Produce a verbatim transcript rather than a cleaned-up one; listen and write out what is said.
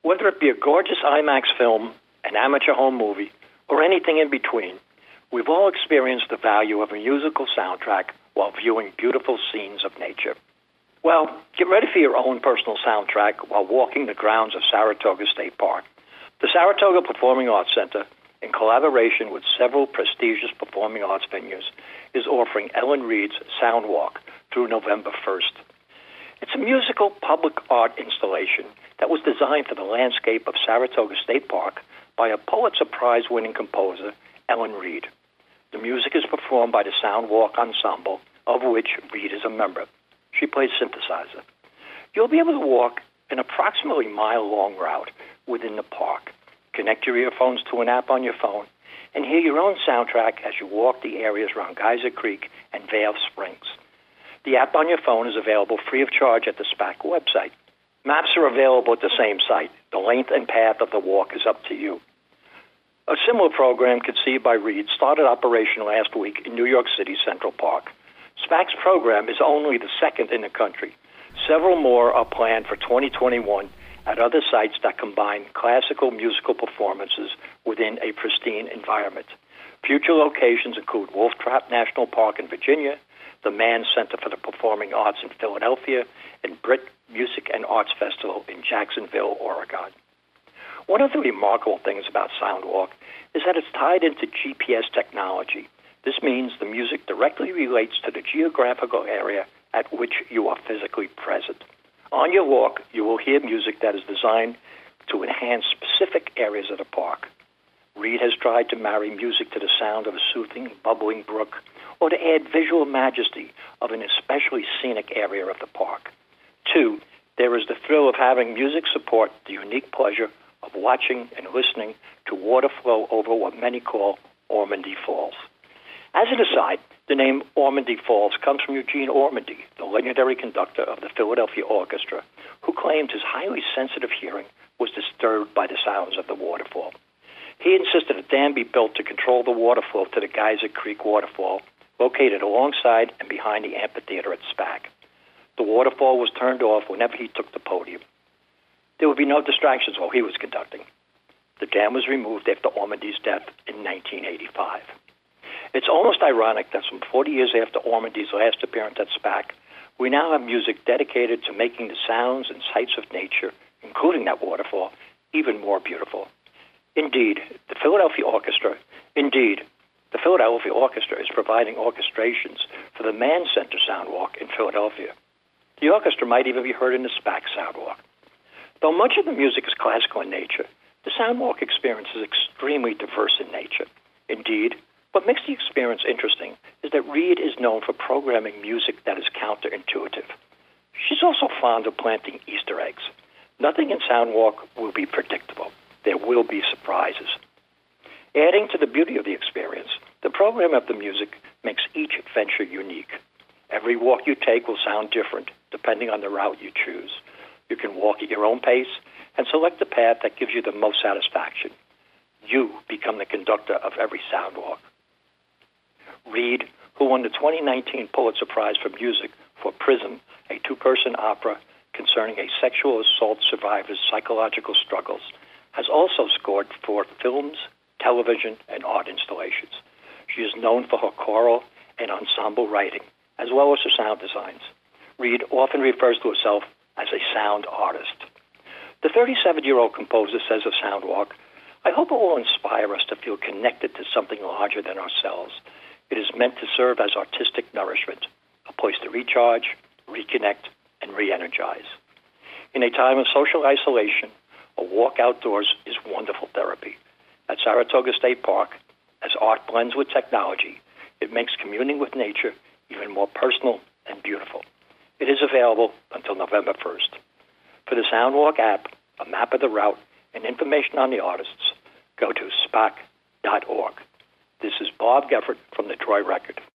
Whether it be a gorgeous IMAX film, an amateur home movie, or anything in between, we've all experienced the value of a musical soundtrack while viewing beautiful scenes of nature. Well, get ready for your own personal soundtrack while walking the grounds of Saratoga State Park. The Saratoga Performing Arts Center, in collaboration with several prestigious performing arts venues, is offering Ellen Reid's Soundwalk through November first. It's a musical public art installation that was designed for the landscape of Saratoga State Park by a Pulitzer Prize-winning composer, Ellen Reid. The music is performed by the Soundwalk Ensemble, of which Reid is a member. She plays synthesizer. You'll be able to walk an approximately mile-long route within the park, connect your earphones to an app on your phone, and hear your own soundtrack as you walk the areas around Geyser Creek and Vail Springs. The app on your phone is available free of charge at the SPAC website. Maps are available at the same site. The length and path of the walk is up to you. A similar program conceived by Reid started operation last week in New York City Central Park. SPAC's program is only the second in the country. Several more are planned for twenty twenty-one at other sites that combine classical musical performances within a pristine environment. Future locations include Wolf Trap National Park in Virginia, the Mann Center for the Performing Arts in Philadelphia, and Brit Music and Arts Festival in Jacksonville, Oregon. One of the remarkable things about Soundwalk is that it's tied into G P S technology. This means the music directly relates to the geographical area at which you are physically present. On your walk, you will hear music that is designed to enhance specific areas of the park. Reid has tried to marry music to the sound of a soothing, bubbling brook, or to add visual majesty of an especially scenic area of the park. Two, there is the thrill of having music support the unique pleasure of watching and listening to water flow over what many call Ormondy Falls. As an aside, the name Ormondy Falls comes from Eugene Ormondy, the legendary conductor of the Philadelphia Orchestra, who claimed his highly sensitive hearing was disturbed by the sounds of the waterfall. He insisted a dam be built to control the water flow to the Geyser Creek waterfall, located alongside and behind the amphitheater at SPAC. The waterfall was turned off whenever he took the podium. There would be no distractions while he was conducting. The dam was removed after Ormondy's death in nineteen eighty-five. It's almost ironic that some forty years after Ormondy's last appearance at SPAC, we now have music dedicated to making the sounds and sights of nature, including that waterfall, even more beautiful. Indeed, the Philadelphia Orchestra, indeed, the Philadelphia Orchestra is providing orchestrations for the Mann Center Soundwalk in Philadelphia. The orchestra might even be heard in the SPAC Soundwalk. Though much of the music is classical in nature, the Soundwalk experience is extremely diverse in nature. Indeed, what makes the experience interesting is that Reid is known for programming music that is counterintuitive. She's also fond of planting Easter eggs. Nothing in Soundwalk will be predictable. There will be surprises. Adding to the beauty of the experience, the program of the music makes each venture unique. Every walk you take will sound different, depending on the route you choose. You can walk at your own pace and select the path that gives you the most satisfaction. You become the conductor of every Soundwalk. Reid, who won the twenty nineteen Pulitzer Prize for Music for Prism, a two-person opera concerning a sexual assault survivor's psychological struggles, has also scored for films, television, and art installations. She is known for her choral and ensemble writing, as well as her sound designs. Reid often refers to herself as a sound artist. The thirty-seven-year-old composer says of Soundwalk, "I hope it will inspire us to feel connected to something larger than ourselves. It is meant to serve as artistic nourishment, a place to recharge, reconnect, and re-energize. In a time of social isolation, a walk outdoors is wonderful therapy. At Saratoga State Park, as art blends with technology, it makes communing with nature even more personal and beautiful. It is available until November first. For the Soundwalk app, a map of the route, and information on the artists, go to spac dot org. This is Bob Geffert from the Troy Record.